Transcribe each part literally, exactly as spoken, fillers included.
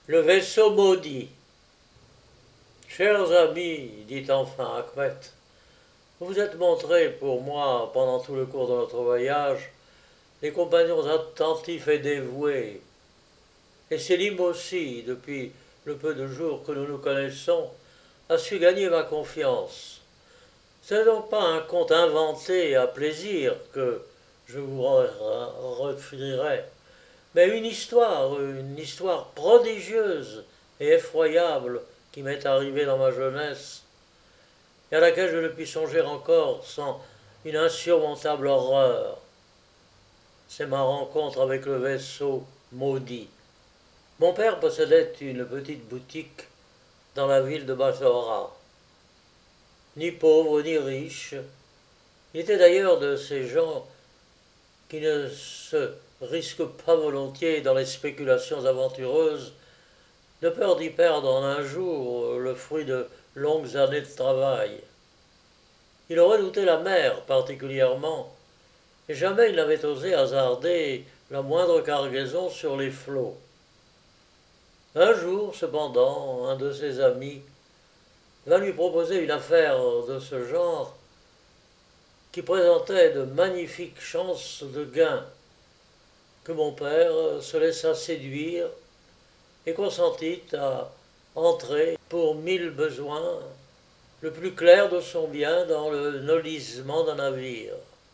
Le vaisseau maudit. Chers amis, dit enfin Achmet, vous vous êtes montrés pour moi pendant tout le cours de notre voyage des compagnons attentifs et dévoués. Et Sélim aussi, depuis le peu de jours que nous nous connaissons, a su gagner ma confiance. Ce n'est donc pas un conte inventé à plaisir que je vous referirai, mais une histoire, une histoire prodigieuse et effroyable qui m'est arrivée dans ma jeunesse, et à laquelle je ne puis songer encore sans une insurmontable horreur. C'est ma rencontre avec le vaisseau maudit. Mon père possédait une petite boutique dans la ville de Bassora. Ni pauvre ni riche, il était d'ailleurs de ces gens qui ne se risquent pas volontiers dans les spéculations aventureuses, de peur d'y perdre en un jour le fruit de longues années de travail. Il redoutait la mer particulièrement, et jamais il n'avait osé hasarder la moindre cargaison sur les flots. Un jour, cependant, un de ses amis vint lui proposer une affaire de ce genre qui présentait de magnifiques chances de gain, que mon père se laissa séduire et consentit à entrer pour mille besoins le plus clair de son bien dans le nolisement d'un navire.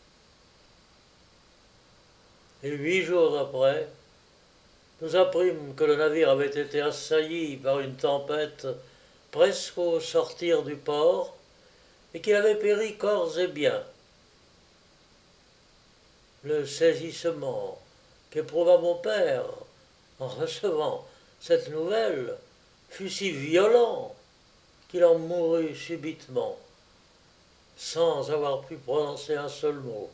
Et huit jours après, nous apprîmes que le navire avait été assailli par une tempête presque au sortir du port et qu'il avait péri corps et biens. Le saisissement qu'éprouva mon père en recevant cette nouvelle fut si violent qu'il en mourut subitement, sans avoir pu prononcer un seul mot.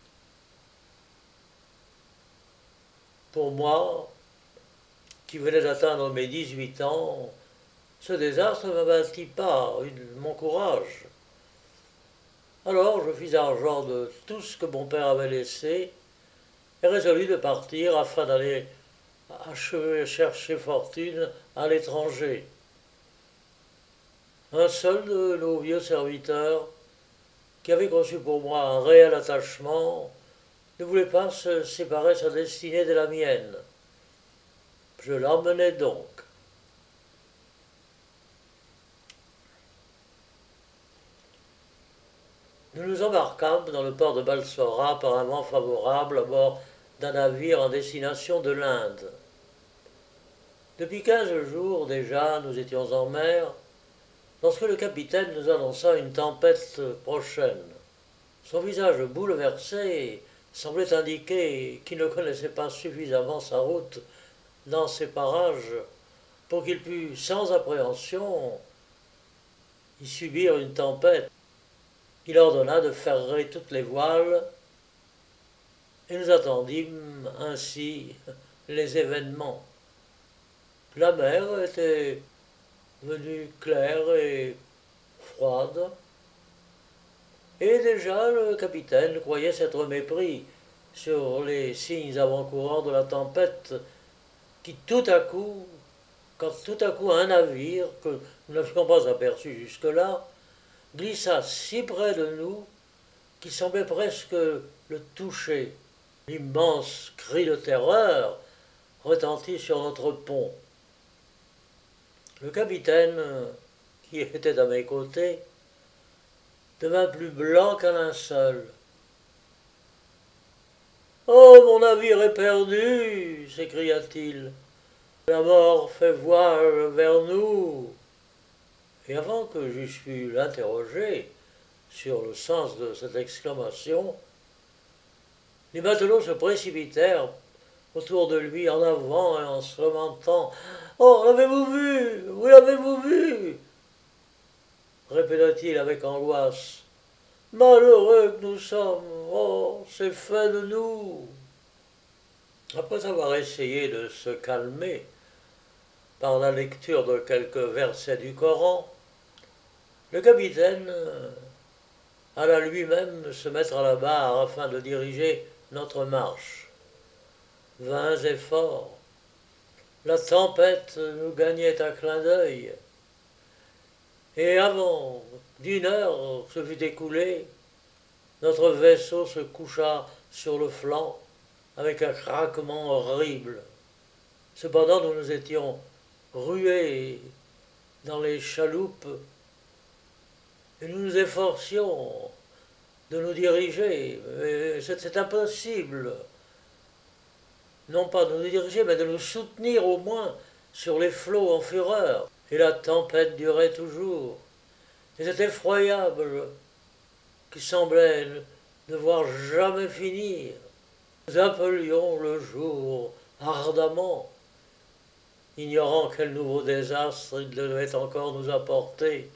Pour moi, qui venais d'atteindre mes dix-huit ans, ce désastre ne m'abattit pas mon courage. Alors je fis argent de tout ce que mon père avait laissé et résolus de partir afin d'aller achever chercher fortune à l'étranger. Un seul de nos vieux serviteurs, qui avait conçu pour moi un réel attachement, ne voulait pas se séparer sa destinée de la mienne. Je l'emmenai donc. Nous nous embarquâmes dans le port de Balsora par un vent favorable à bord d'un navire en destination de l'Inde. Depuis quinze jours déjà, nous étions en mer, lorsque le capitaine nous annonça une tempête prochaine. Son visage bouleversé semblait indiquer qu'il ne connaissait pas suffisamment sa route dans ces parages pour qu'il pût, sans appréhension, y subir une tempête. Il ordonna de ferrer toutes les voiles et nous attendîmes ainsi les événements. La mer était venue claire et froide, et déjà le capitaine croyait s'être mépris sur les signes avant-coureurs de la tempête qui tout à coup, quand tout à coup un navire que nous n'avions pas aperçu jusque-là, glissa si près de nous qu'il semblait presque le toucher. L'immense cri de terreur retentit sur notre pont. Le capitaine, qui était à mes côtés, devint plus blanc qu'un linceul. « Oh, mon navire est perdu !» s'écria-t-il. « La mort fait voile vers nous !» Et avant que j'eusse pu l'interroger sur le sens de cette exclamation, les matelots se précipitèrent autour de lui en avant et en se lamentant. « Oh, l'avez-vous vu? Vous l'avez-vous vu ?» répéta-t-il avec angoisse. « Malheureux que nous sommes! Oh, c'est fait de nous !» Après avoir essayé de se calmer par la lecture de quelques versets du Coran, le capitaine alla lui-même se mettre à la barre afin de diriger notre marche. Vains efforts. La tempête nous gagnait à clin d'œil, et avant d'une heure se fut écoulée, notre vaisseau se coucha sur le flanc avec un craquement horrible. Cependant, nous nous étions rués dans les chaloupes et nous nous efforcions de nous diriger. Mais c'est impossible. Non pas de nous diriger, mais de nous soutenir au moins sur les flots en fureur. Et la tempête durait toujours. Et c'est effroyable qui semblait ne devoir jamais finir. Nous appelions le jour ardemment, ignorant quel nouveau désastre il devait encore nous apporter.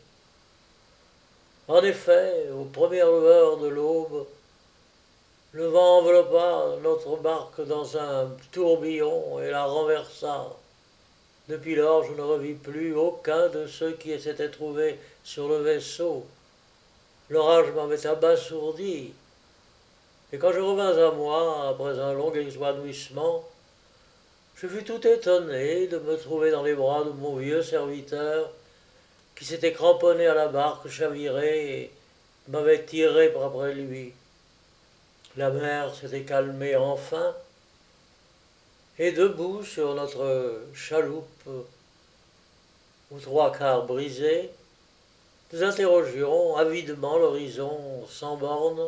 En effet, aux premières lueurs de l'aube, le vent enveloppa notre barque dans un tourbillon et la renversa. Depuis lors, je ne revis plus aucun de ceux qui s'étaient trouvés sur le vaisseau. L'orage m'avait abasourdi, et quand je revins à moi, après un long évanouissement, je fus tout étonné de me trouver dans les bras de mon vieux serviteur, qui s'était cramponné à la barque chavirée et m'avait tiré par après lui. La mer s'était calmée enfin, et debout sur notre chaloupe, aux trois quarts brisés, nous interrogions avidement l'horizon sans bornes,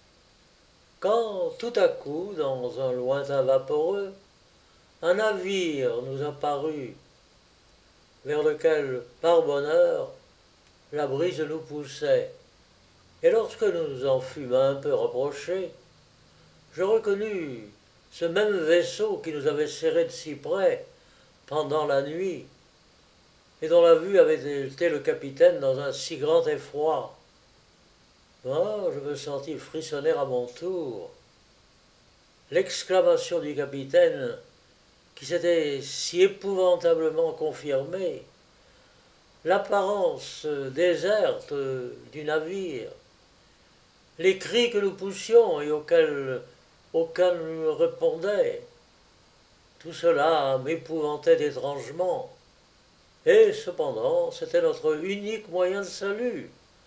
quand tout à coup, dans un lointain vaporeux, un navire nous apparut, vers lequel, par bonheur, la brise nous poussait. Et lorsque nous nous en fûmes un peu rapprochés, je reconnus ce même vaisseau qui nous avait serrés de si près pendant la nuit, et dont la vue avait été le capitaine dans un si grand effroi. Moi, je me sentis frissonner à mon tour. L'exclamation du capitaine, qui s'était si épouvantablement confirmée, l'apparence déserte du navire, les cris que nous poussions et auxquels aucun ne répondait, tout cela m'épouvantait étrangement. Et cependant, c'était notre unique moyen de salut.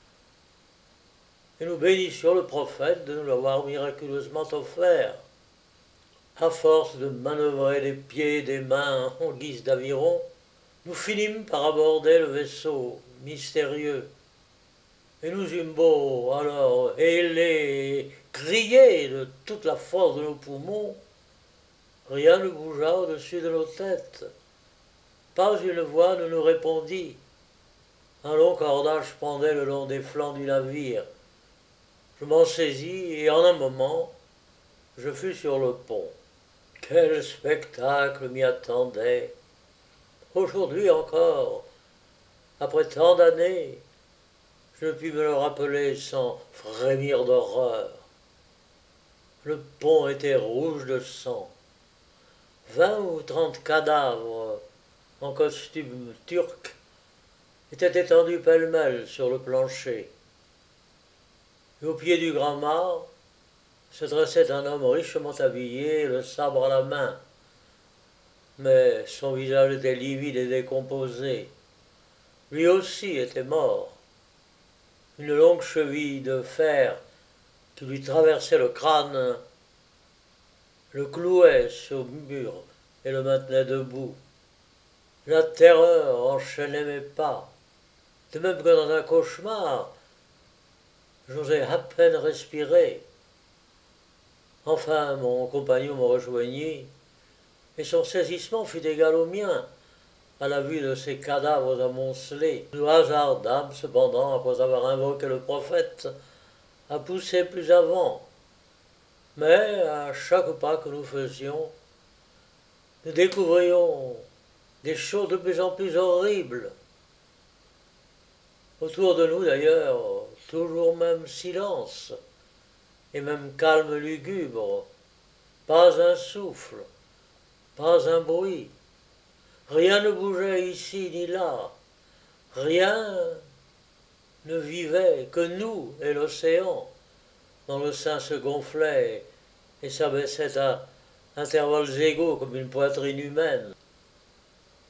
Et nous bénissions le prophète de nous l'avoir miraculeusement offert. À force de manœuvrer des pieds et des mains en guise d'aviron, nous finîmes par aborder le vaisseau mystérieux. Et nous eûmes beau alors héler et crier de toute la force de nos poumons, rien ne bougea au-dessus de nos têtes. Pas une voix ne nous répondit. Un long cordage pendait le long des flancs du navire. Je m'en saisis et en un moment, je fus sur le pont. Quel spectacle m'y attendait! Aujourd'hui encore, après tant d'années, je ne puis me le rappeler sans frémir d'horreur. Le pont était rouge de sang. Vingt ou trente cadavres en costume turc étaient étendus pêle-mêle sur le plancher. Et au pied du grand mât se dressait un homme richement habillé, le sabre à la main. Mais son visage était livide et décomposé. Lui aussi était mort. Une longue cheville de fer qui lui traversait le crâne le clouait sur le mur et le maintenait debout. La terreur enchaînait mes pas, de même que dans un cauchemar, j'osais à peine respirer. Enfin, mon compagnon me rejoignit, et son saisissement fut égal au mien, à la vue de ces cadavres amoncelés. Nous hasardâmes cependant, après avoir invoqué le prophète, à pousser plus avant. Mais à chaque pas que nous faisions, nous découvrions des choses de plus en plus horribles. Autour de nous, d'ailleurs, toujours même silence, et même calme lugubre, pas un souffle, pas un bruit. Rien ne bougeait ici ni là, rien ne vivait que nous et l'océan, dont le sein se gonflait et s'abaissait à intervalles égaux comme une poitrine humaine.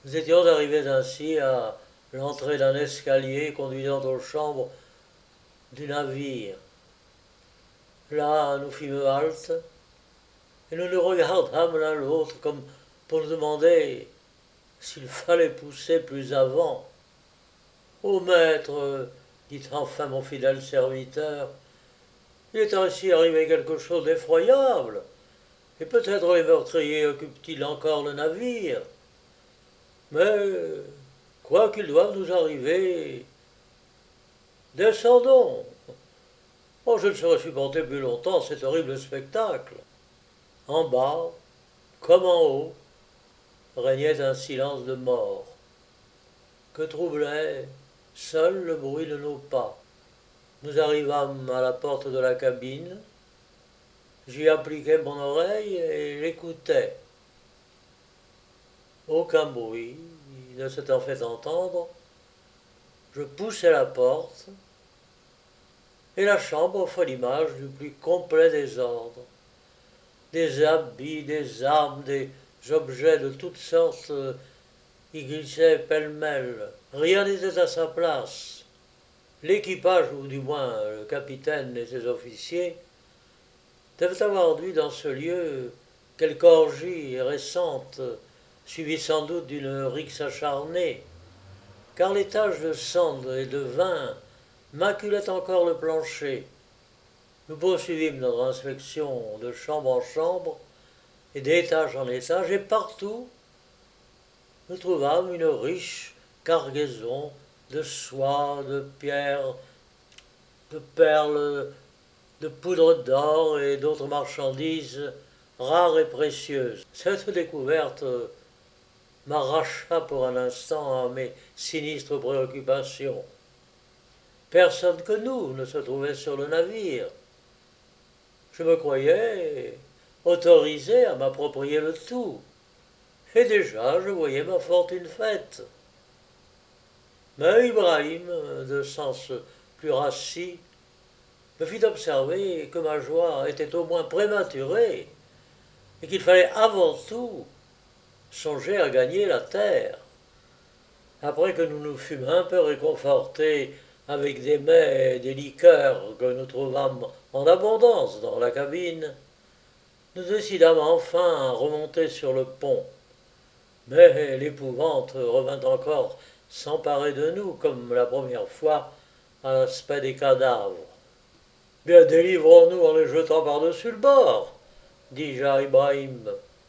Nous étions arrivés ainsi à l'entrée d'un escalier conduisant aux chambres du navire. Là, nous fîmes halte et nous nous regardâmes l'un l'autre comme pour nous demander s'il fallait pousser plus avant. Ô maître, dit enfin mon fidèle serviteur, il est ainsi arrivé quelque chose d'effroyable, et peut-être les meurtriers occupent-ils encore le navire. Mais, quoi qu'ils doivent nous arriver, descendons. Oh, je ne saurais supporter plus longtemps cet horrible spectacle. En bas, comme en haut, régnait un silence de mort, que troublait seul le bruit de nos pas. Nous arrivâmes à la porte de la cabine, j'y appliquai mon oreille et l'écoutais. Aucun bruit ne s'étant fait entendre, je poussai la porte, et la chambre offrait l'image du plus complet désordre. Des habits, des armes, des objets de toutes sortes y glissaient pêle-mêle. Rien n'était à sa place. L'équipage, ou du moins le capitaine et ses officiers, devaient avoir dû dans ce lieu quelque orgie récente, suivie sans doute d'une rixe acharnée, car les taches de sang et de vin maculaient encore le plancher. Nous poursuivîmes notre inspection de chambre en chambre et d'étage en étage, et partout nous trouvâmes une riche cargaison de soie, de pierres, de perles, de poudre d'or et d'autres marchandises rares et précieuses. Cette découverte m'arracha pour un instant à mes sinistres préoccupations. Personne que nous ne se trouvait sur le navire. Je me croyais autorisé à m'approprier le tout, et déjà je voyais ma fortune faite. Mais Ibrahim, de sens plus rassis, me fit observer que ma joie était au moins prématurée, et qu'il fallait avant tout songer à gagner la terre. Après que nous nous fûmes un peu réconfortés avec des mets et des liqueurs que nous trouvâmes en abondance dans la cabine, nous décidâmes enfin à remonter sur le pont. Mais l'épouvante revint encore s'emparer de nous, comme la première fois, à l'aspect des cadavres. « Bien, délivrons-nous en les jetant par-dessus le bord, dis-je à Ibrahim.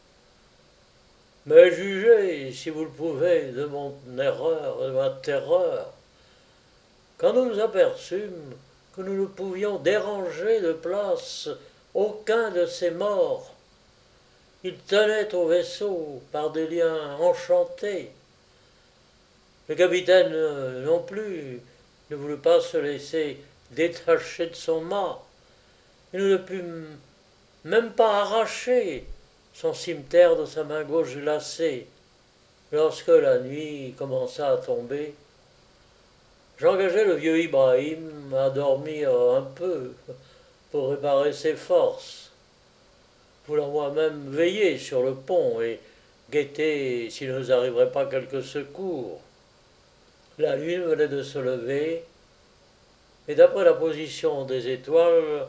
Mais jugez, si vous le pouvez, de mon erreur, de ma terreur. Quand nous nous aperçûmes que nous ne pouvions déranger de place aucun de ces morts, ils tenaient au vaisseau par des liens enchantés. Le capitaine non plus ne voulut pas se laisser détacher de son mât, et nous ne pûmes même pas arracher son cimeterre de sa main gauche glacée. Lorsque la nuit commença à tomber, j'engageai le vieux Ibrahim à dormir un peu pour réparer ses forces, voulant moi-même veiller sur le pont et guetter s'il ne nous arriverait pas quelque secours. La lune venait de se lever, et d'après la position des étoiles,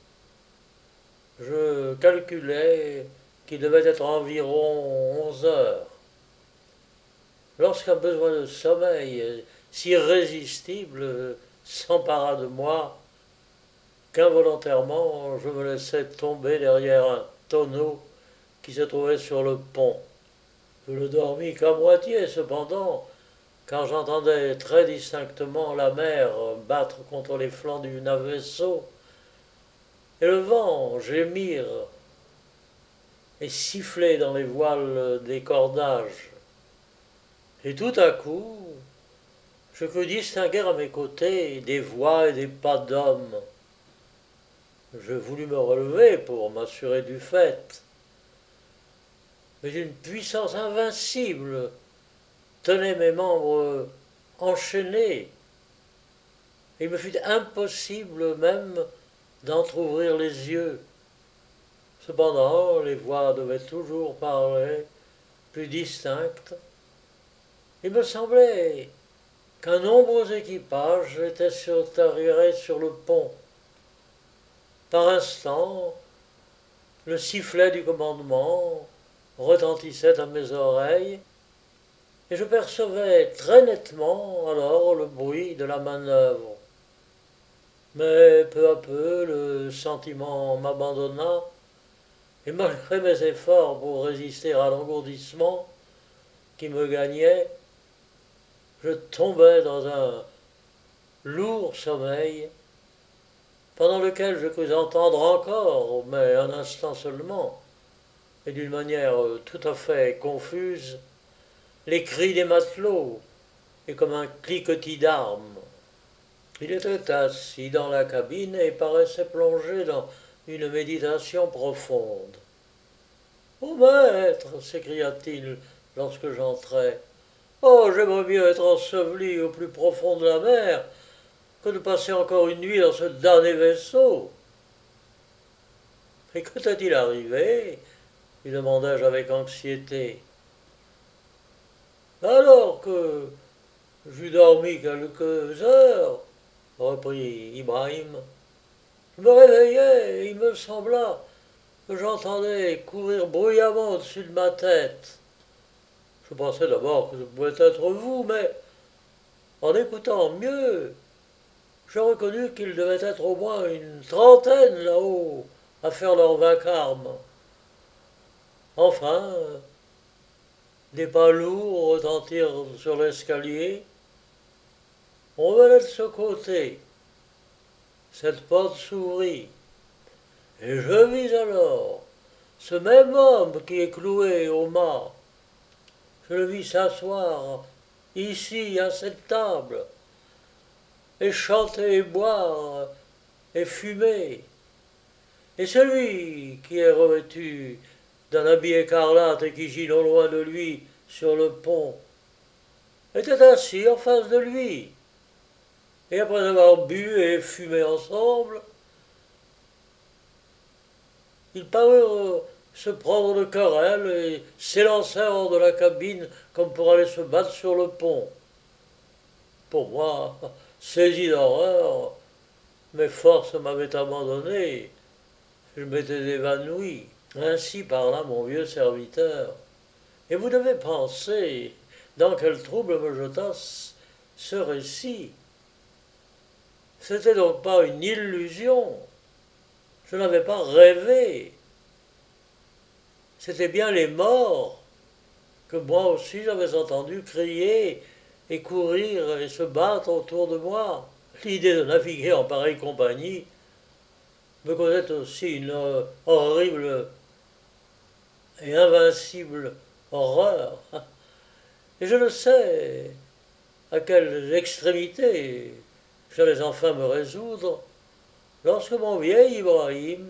je calculais qu'il devait être environ onze heures. Lorsqu'un besoin de sommeil si irrésistible s'empara de moi, qu'involontairement je me laissai tomber derrière un tonneau qui se trouvait sur le pont. Je ne dormis qu'à moitié cependant, car j'entendais très distinctement la mer battre contre les flancs du vaisseau, et le vent gémir et siffler dans les voiles des cordages. Et tout à coup, je crus distinguer à mes côtés des voix et des pas d'hommes. Je voulus me relever pour m'assurer du fait, mais une puissance invincible tenait mes membres enchaînés. Il me fut impossible même d'entr'ouvrir les yeux. Cependant, les voix devaient toujours parler, plus distinctes, Il me semblait qu'un nombreux équipage était surtaréré sur le pont. Par instant, le sifflet du commandement retentissait à mes oreilles, et je percevais très nettement alors le bruit de la manœuvre. Mais peu à peu, le sentiment m'abandonna, et malgré mes efforts pour résister à l'engourdissement qui me gagnait, je tombais dans un lourd sommeil, pendant lequel je crus entendre encore, mais un instant seulement, et d'une manière tout à fait confuse, les cris des matelots, et comme un cliquetis d'armes. Il était assis dans la cabine et paraissait plongé dans une méditation profonde. Ô maître, s'écria-t-il lorsque j'entrai, oh, j'aimerais mieux être enseveli au plus profond de la mer que de passer encore une nuit dans ce damné vaisseau. Et que t'est-il arrivé lui demandai-je avec anxiété. Alors que j'eus dormi quelques heures, reprit Ibrahim, je me réveillai et il me sembla que j'entendais courir bruyamment au-dessus de ma tête. Je pensais d'abord que ce pouvait être vous, mais en écoutant mieux, j'ai reconnu qu'il devait être au moins une trentaine là-haut à faire leur vacarme. Enfin, des pas lourds retentirent sur l'escalier. On venait de ce côté. Cette porte s'ouvrit, et je vis alors ce même homme qui est cloué au mât. Je le vis s'asseoir ici à cette table, et chanter et boire et fumer. Et celui qui est revêtu d'un habit écarlate et qui gît non loin de lui sur le pont était assis en face de lui. Et après avoir bu et fumé ensemble, ils parurent se prendre de querelle et s'élancèrent hors de la cabine comme pour aller se battre sur le pont. Pour moi, saisi d'horreur, mes forces m'avaient abandonné, je m'étais évanoui. Ainsi parla mon vieux serviteur. Et vous devez penser dans quel trouble me jeta ce récit. C'était donc pas une illusion. Je n'avais pas rêvé. C'était bien les morts que moi aussi j'avais entendu crier et courir et se battre autour de moi. L'idée de naviguer en pareille compagnie me causait aussi une horrible et invincible horreur. Et je ne sais à quelle extrémité j'allais enfin me résoudre lorsque mon vieil Ibrahim,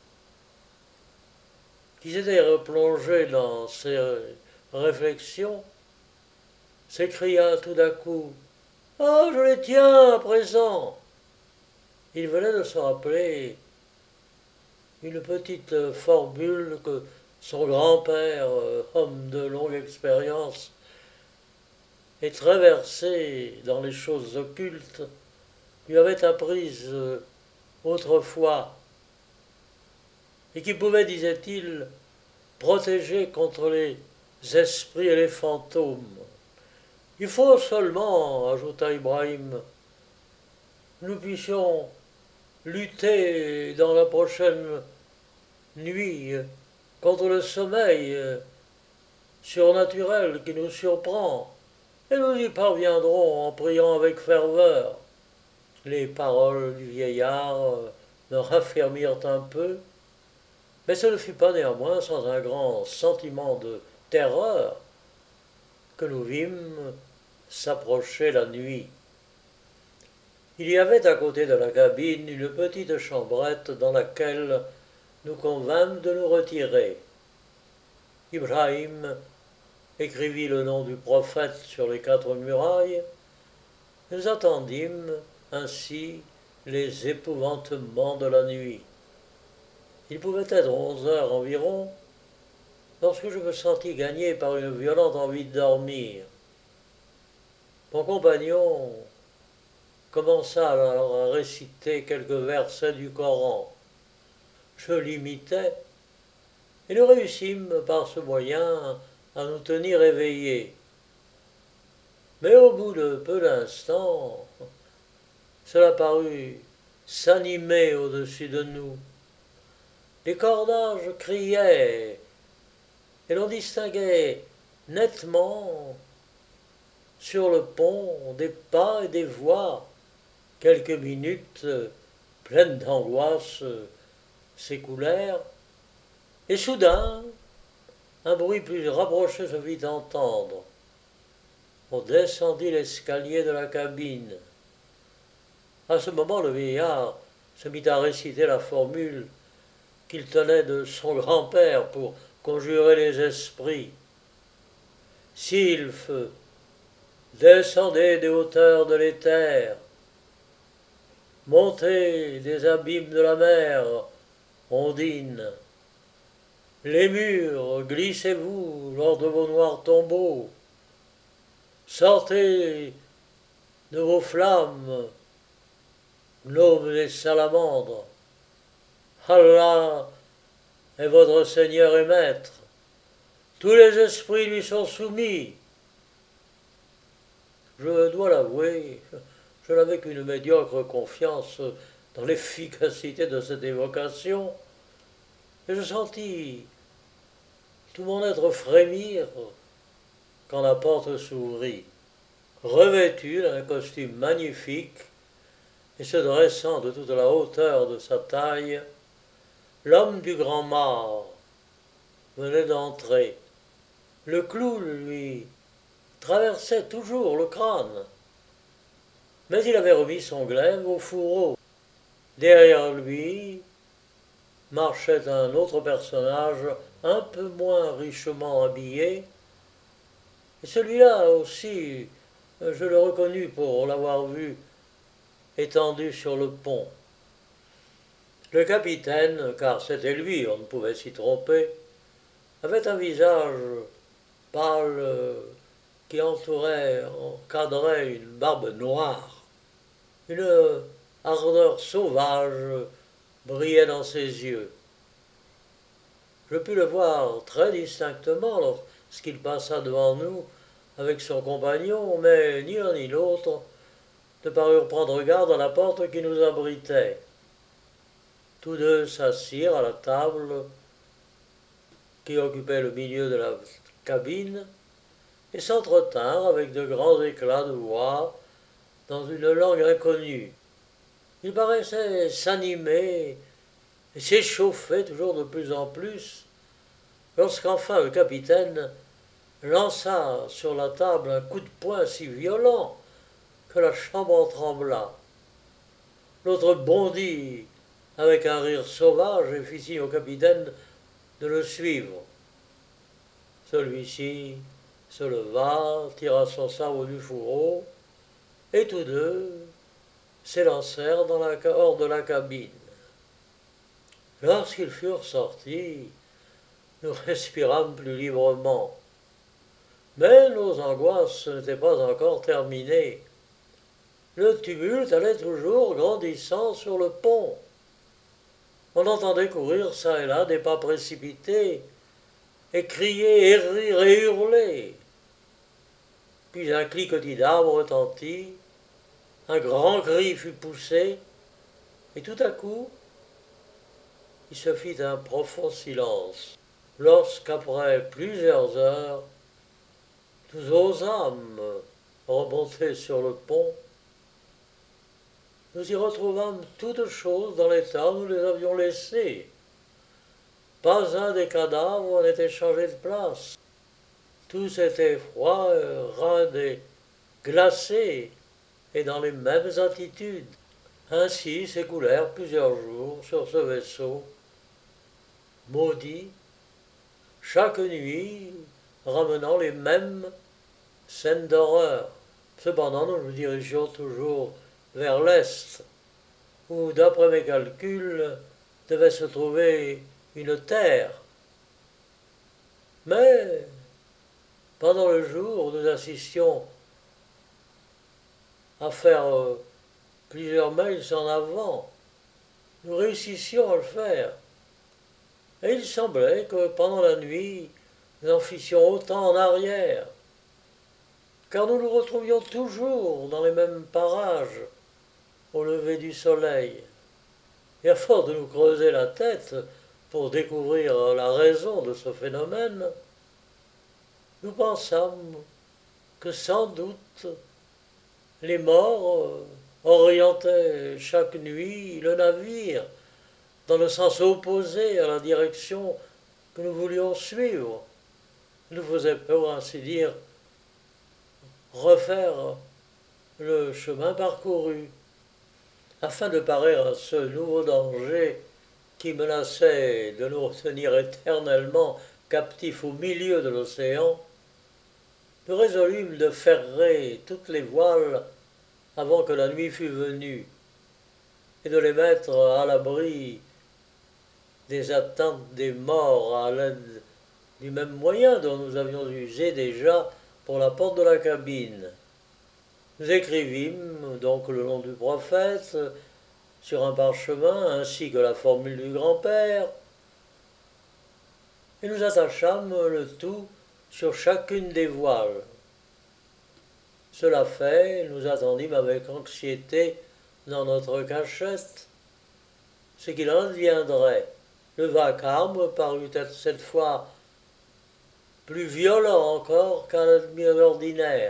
qui s'était replongé dans ses réflexions, s'écria tout d'un coup « Ah, je les tiens à présent !» Il venait de se rappeler une petite formule que son grand-père, homme de longue expérience et très versé dans les choses occultes, lui avait apprise autrefois, et qui pouvait, disait-il, protéger contre les esprits et les fantômes. Il faut seulement, ajouta Ibrahim, nous puissions lutter dans la prochaine nuit contre le sommeil surnaturel qui nous surprend, et nous y parviendrons en priant avec ferveur. Les paroles du vieillard me raffermirent un peu, mais ce ne fut pas néanmoins sans un grand sentiment de terreur que nous vîmes s'approcher la nuit. Il y avait à côté de la cabine une petite chambrette dans laquelle nous convînmes de nous retirer. Ibrahim écrivit le nom du prophète sur les quatre murailles. Nous attendîmes ainsi les épouvantements de la nuit. Il pouvait être onze heures environ, lorsque je me sentis gagné par une violente envie de dormir. Mon compagnon commença alors à réciter quelques versets du Coran. Je l'imitais, et nous réussîmes par ce moyen à nous tenir éveillés. Mais au bout de peu d'instants, cela parut s'animer au-dessus de nous. Les cordages criaient, et l'on distinguait nettement sur le pont des pas et des voix. Quelques minutes pleines d'angoisse s'écoulèrent, et soudain, un bruit plus rapproché se fit entendre. On descendit l'escalier de la cabine. À ce moment, le vieillard se mit à réciter la formule qu'il tenait de son grand-père pour conjurer les esprits. Sylphe, descendez des hauteurs de l'éther, montez des abîmes de la mer, ondines. Les murs, glissez-vous lors de vos noirs tombeaux. Sortez de vos flammes, gnomes et salamandres. Allah est votre Seigneur et Maître. Tous les esprits lui sont soumis. Je dois l'avouer, je n'avais qu'une médiocre confiance dans l'efficacité de cette évocation, et je sentis tout mon être frémir quand la porte s'ouvrit. Revêtu d'un costume magnifique et se dressant de toute la hauteur de sa taille, l'homme du grand mât venait d'entrer. Le clou lui traversait toujours le crâne, mais il avait remis son glaive au fourreau. Derrière lui marchait un autre personnage un peu moins richement habillé, et celui-là aussi, je le reconnus pour l'avoir vu étendu sur le pont. Le capitaine, car c'était lui, on ne pouvait s'y tromper, avait un visage pâle qui entourait, encadrait une barbe noire. Une ardeur sauvage brillait dans ses yeux. Je pus le voir très distinctement lorsqu'il passa devant nous avec son compagnon, mais ni l'un ni l'autre ne parurent prendre garde à la porte qui nous abritait. Tous deux s'assirent à la table qui occupait le milieu de la cabine et s'entretinrent avec de grands éclats de voix dans une langue inconnue. Ils paraissaient s'animer et s'échauffer toujours de plus en plus, lorsqu'enfin le capitaine lança sur la table un coup de poing si violent que la chambre en trembla. L'autre bondit avec un rire sauvage et fit signe au capitaine de le suivre. Celui-ci se leva, tira son sabre du fourreau, et tous deux s'élancèrent dans la, hors de la cabine. Lorsqu'ils furent sortis, nous respirâmes plus librement. Mais nos angoisses n'étaient pas encore terminées. Le tumulte allait toujours grandissant sur le pont. On entendait courir çà et là des pas précipités, et crier, et rire, et hurler. Puis un cliquetis d'arbres retentit, un grand cri fut poussé, et tout à coup, il se fit un profond silence, lorsqu'après plusieurs heures, nous osâmes remonter sur le pont. Nous y retrouvâmes toutes choses dans l'état où nous les avions laissées. Pas un des cadavres n'était changé de place. Tous étaient froids, raides et glacés, et dans les mêmes attitudes. Ainsi s'écoulèrent plusieurs jours sur ce vaisseau, maudit, chaque nuit ramenant les mêmes scènes d'horreur. Cependant, nous nous dirigions toujours vers l'est, où, d'après mes calculs, devait se trouver une terre. Mais, pendant le jour, nous assistions à faire euh, plusieurs miles en avant. Nous réussissions à le faire. Et il semblait que pendant la nuit, nous en fissions autant en arrière, car nous nous retrouvions toujours dans les mêmes parages au lever du soleil. Et à force de nous creuser la tête pour découvrir la raison de ce phénomène, nous pensâmes que sans doute les morts orientaient chaque nuit le navire dans le sens opposé à la direction que nous voulions suivre. Nous faisait pour ainsi dire refaire le chemin parcouru afin de parer à ce nouveau danger qui menaçait de nous retenir éternellement captifs au milieu de l'océan. Nous résolûmes de ferrer toutes les voiles avant que la nuit fût venue et de les mettre à l'abri des attentes des morts à l'aide du même moyen dont nous avions usé déjà pour la porte de la cabine. Nous écrivîmes donc le nom du prophète sur un parchemin ainsi que la formule du grand-père et nous attachâmes le tout sur chacune des voiles. Cela fait, nous attendîmes avec anxiété dans notre cachette ce qu'il en deviendrait. Le vacarme parut être cette fois plus violent encore qu'à l'ordinaire.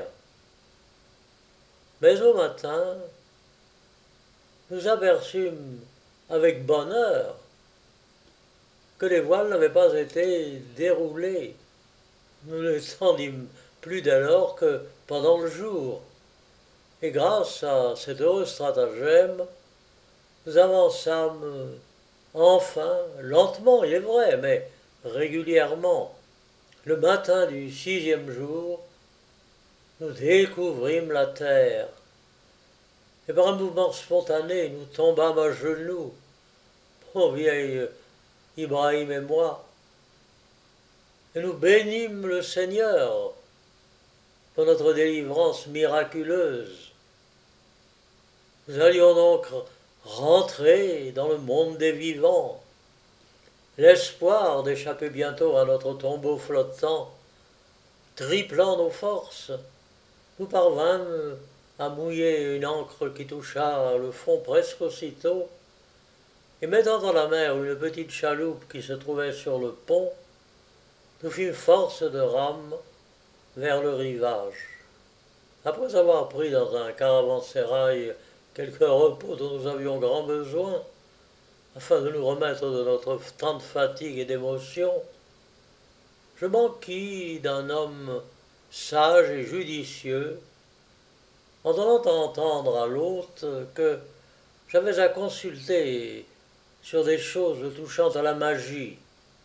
Mais au matin, nous aperçûmes avec bonheur que les voiles n'avaient pas été déroulées. Nous ne l'étendîmes plus dès lors que pendant le jour. Et grâce à cet heureux stratagème, nous avançâmes enfin, lentement il est vrai, mais régulièrement. Le matin du sixième jour, nous découvrîmes la terre. Et par un mouvement spontané, nous tombâmes à genoux, mon vieil Ibrahim et moi, et nous bénîmes le Seigneur pour notre délivrance miraculeuse. Nous allions donc rentrer dans le monde des vivants. L'espoir d'échapper bientôt à notre tombeau flottant, triplant nos forces, nous parvînmes à mouiller une ancre qui toucha le fond presque aussitôt, et mettant dans la mer une petite chaloupe qui se trouvait sur le pont, nous fîmes force de rame vers le rivage. Après avoir pris dans un caravansérail quelques repos dont nous avions grand besoin, afin de nous remettre de notre temps de fatigue et d'émotion, je m'enquis d'un homme sage et judicieux, en donnant à entendre à l'hôte que j'avais à consulter sur des choses touchant à la magie.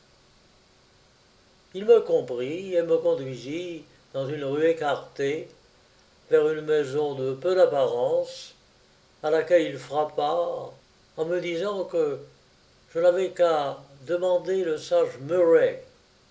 Il me comprit et me conduisit dans une rue écartée, vers une maison de peu d'apparence, à laquelle il frappa en me disant que je n'avais qu'à demander le sage Murray.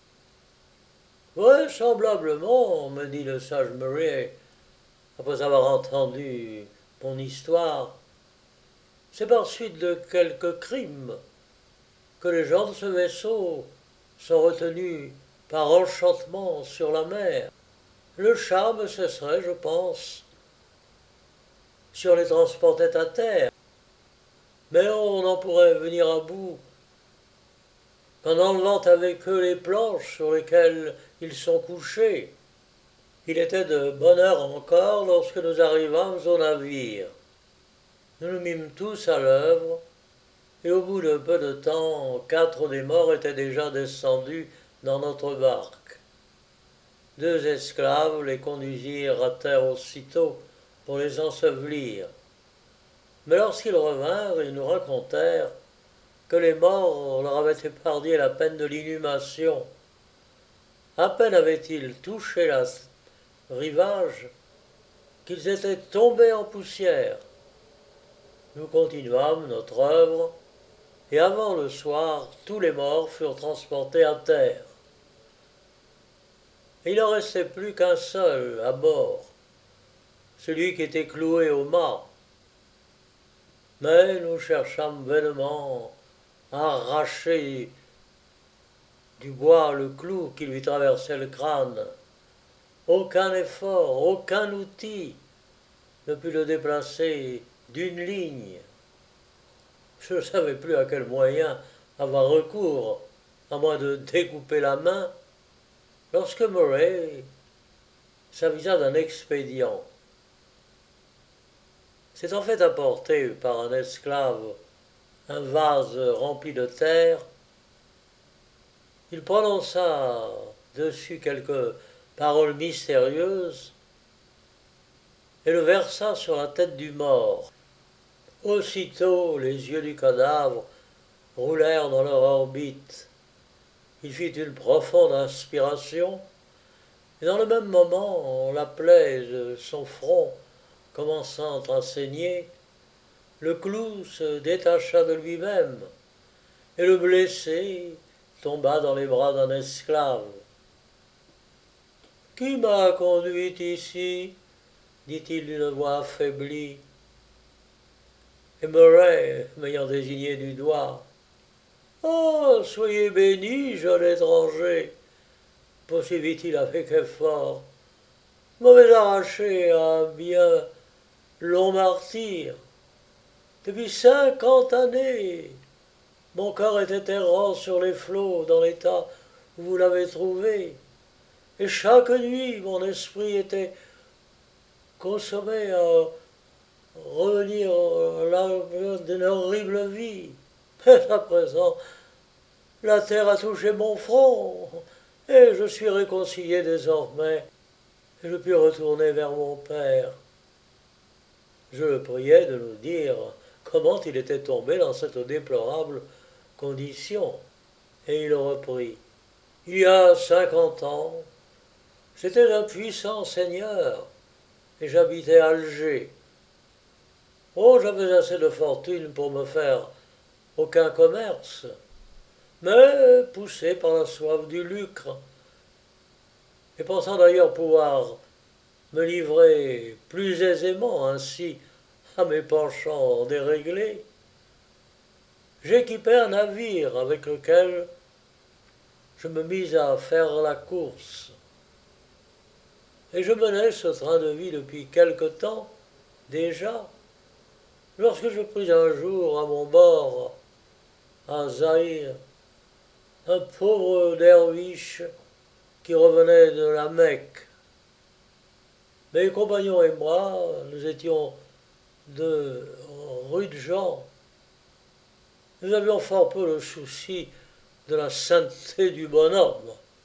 Vraisemblablement, me dit le sage Murray, après avoir entendu mon histoire, c'est par suite de quelques crimes que les gens de ce vaisseau sont retenus par enchantement sur la mer. Le charme cesserait, je pense, si on les transportait à terre, mais on en pourrait venir à bout qu'en enlevant avec eux les planches sur lesquelles ils sont couchés. Il était de bonne heure encore lorsque nous arrivâmes au navire. Nous nous mîmes tous à l'œuvre, et au bout de peu de temps, quatre des morts étaient déjà descendus dans notre barque. Deux esclaves les conduisirent à terre aussitôt pour les ensevelir. Mais lorsqu'ils revinrent, ils nous racontèrent que les morts leur avaient épargné la peine de l'inhumation. À peine avaient-ils touché le rivage qu'ils étaient tombés en poussière. Nous continuâmes notre œuvre, et avant le soir, tous les morts furent transportés à terre. Et il n'en restait plus qu'un seul à bord. celui qui était cloué au mât. Mais nous cherchâmes vainement à arracher du bois le clou qui lui traversait le crâne. Aucun effort, aucun outil ne put le déplacer d'une ligne. Je ne savais plus à quel moyen avoir recours, à moins de découper la main, lorsque Murray s'avisa d'un expédient. C'est en fait apporté par un esclave un vase rempli de terre. Il prononça dessus quelques paroles mystérieuses et le versa sur la tête du mort. Aussitôt, les yeux du cadavre roulèrent dans leur orbite. Il fit une profonde inspiration, et dans le même moment, la plaie de son front commençant à saigner, le clou se détacha de lui-même, et le blessé tomba dans les bras d'un esclave. « Qui m'a conduit ici ?» dit-il d'une voix affaiblie. Et Murray, m'ayant désigné du doigt, « Oh, soyez béni, jeune étranger !» poursuivit-il avec effort. « M'avez arraché à un bien long martyre. Depuis cinquante années, mon corps était errant sur les flots dans l'état où vous l'avez trouvé, et chaque nuit mon esprit était consommé à revenir à d'une horrible vie. Mais à présent, la terre a touché mon front, et je suis réconcilié désormais, et je puis retourner vers mon père. » Je le priai de nous dire comment il était tombé dans cette déplorable condition, et il reprit. « Il y a cinquante ans, j'étais un puissant seigneur, et j'habitais Alger. Oh, j'avais assez de fortune pour me faire aucun commerce, mais poussé par la soif du lucre, et pensant d'ailleurs pouvoir me livrer plus aisément ainsi à mes penchants déréglés, j'équipai un navire avec lequel je me mis à faire la course. Et je menais ce train de vie depuis quelque temps déjà, lorsque je pris un jour à mon bord, à Zahir, un pauvre derviche qui revenait de la Mecque. Mes compagnons et moi, nous étions de rudes gens. Nous avions fort peu le souci de la sainteté du bonhomme.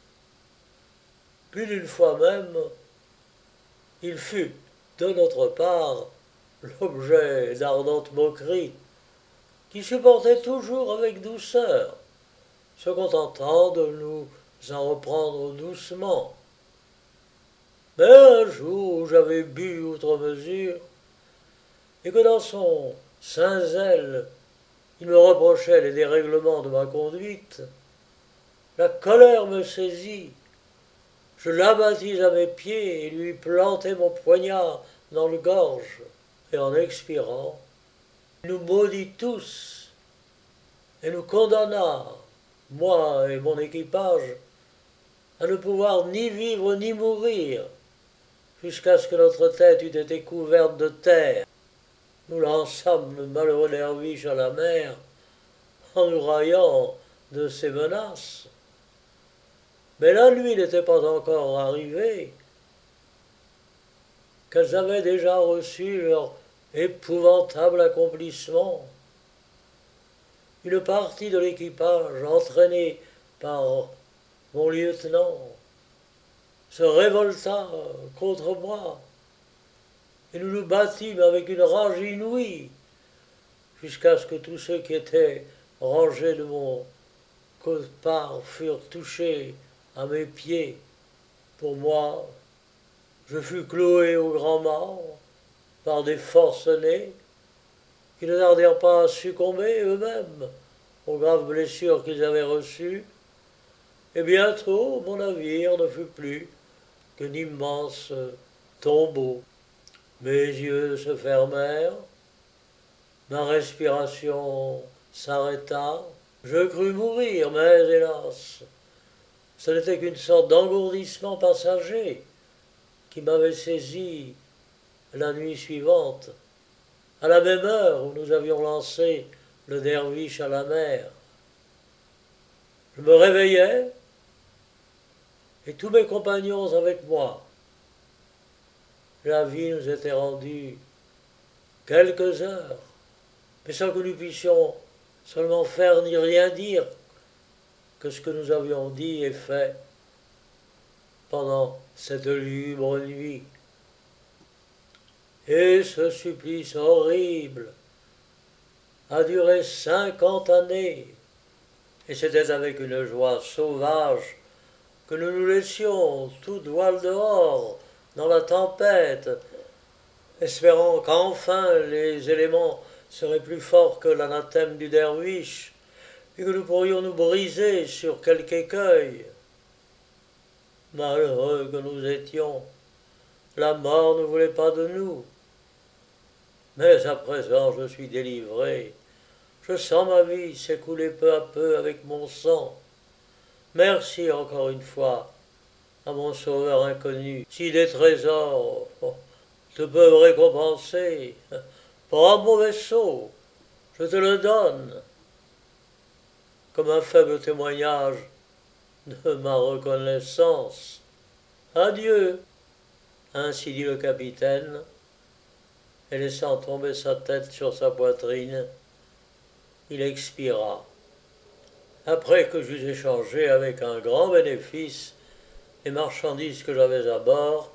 Plus d'une fois même, il fut, de notre part, l'objet d'ardentes moqueries, qui supportait toujours avec douceur, se contentant de nous en reprendre doucement. Mais un jour où j'avais bu outre mesure, et que dans son saint zèle, il me reprochait les dérèglements de ma conduite, la colère me saisit. Je l'abattis à mes pieds et lui plantai mon poignard dans le gorge, et en expirant, il nous maudit tous, et nous condamna, moi et mon équipage, à ne pouvoir ni vivre ni mourir, jusqu'à ce que notre tête eût été couverte de terre. Nous lançâmes le malheureux derviche à la mer, en nous raillant de ses menaces. Mais la nuit n'était pas encore arrivée, qu'elles avaient déjà reçu leur épouvantable accomplissement. Une partie de l'équipage, entraînée par mon lieutenant, se révolta contre moi, et nous nous battîmes avec une rage inouïe, jusqu'à ce que tous ceux qui étaient rangés de mon quote-part furent touchés à mes pieds. Pour moi, je fus cloué au grand mât par des forcenés qui ne tardèrent pas à succomber eux-mêmes aux graves blessures qu'ils avaient reçues, et bientôt mon navire ne fut plus qu'un immense tombeau. Mes yeux se fermèrent, ma respiration s'arrêta, je crus mourir, mais hélas, ce n'était qu'une sorte d'engourdissement passager qui m'avait saisi la nuit suivante, à la même heure où nous avions lancé le derviche à la mer. Je me réveillai, et tous mes compagnons avec moi. La vie nous était rendue quelques heures, mais sans que nous puissions seulement faire ni rien dire que ce que nous avions dit et fait pendant cette lugubre nuit. Et ce supplice horrible a duré cinquante années, et c'était avec une joie sauvage que nous nous laissions toutes voiles dehors dans la tempête, espérant qu'enfin les éléments seraient plus forts que l'anathème du derviche, et que nous pourrions nous briser sur quelque écueil. Malheureux que nous étions, la mort ne voulait pas de nous. Mais à présent je suis délivré, je sens ma vie s'écouler peu à peu avec mon sang. Merci encore une fois à mon sauveur inconnu. Si des trésors te peuvent récompenser, prends mon vaisseau, je te le donne, comme un faible témoignage de ma reconnaissance. Adieu, ainsi dit le capitaine, et laissant tomber sa tête sur sa poitrine, il expira. Après que j'eus échangé avec un grand bénéfice les marchandises que j'avais à bord,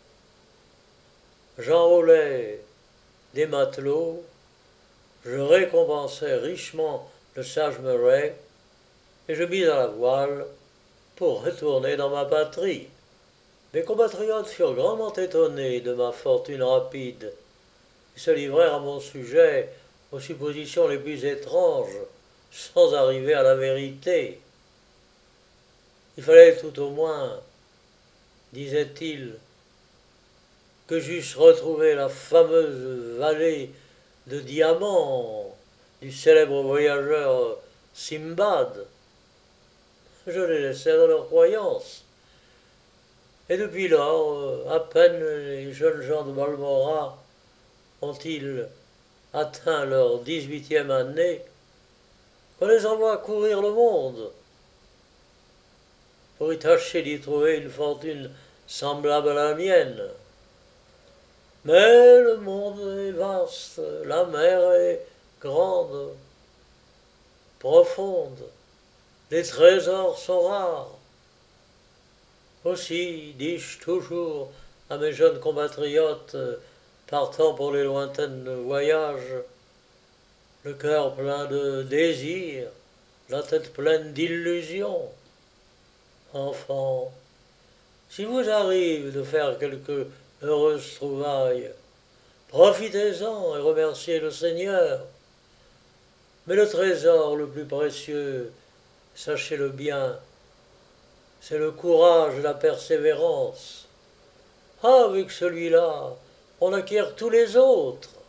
j'enrôlai des matelots, je récompensai richement le sage Murray, et je mis à la voile pour retourner dans ma patrie. Mes compatriotes furent grandement étonnés de ma fortune rapide, et se livrèrent à mon sujet aux suppositions les plus étranges, sans arriver à la vérité. Il fallait tout au moins, disait-il, que j'eusse retrouvé la fameuse vallée de diamants du célèbre voyageur Simbad. Je les laissais dans leur croyance. Et depuis lors, à peine les jeunes gens de Balmora ont-ils atteint leur dix-huitième année qu'on les envoie courir le monde pour y tâcher d'y trouver une fortune semblable à la mienne. Mais le monde est vaste, la mer est grande, profonde, les trésors sont rares. Aussi dis-je toujours à mes jeunes compatriotes partant pour les lointains voyages, le cœur plein de désirs, la tête pleine d'illusions. Enfants, s'il vous arrive de faire quelque heureuse trouvaille, profitez-en et remerciez le Seigneur. Mais le trésor le plus précieux, sachez-le bien, c'est le courage et la persévérance. Ah, avec celui-là, on acquiert tous les autres.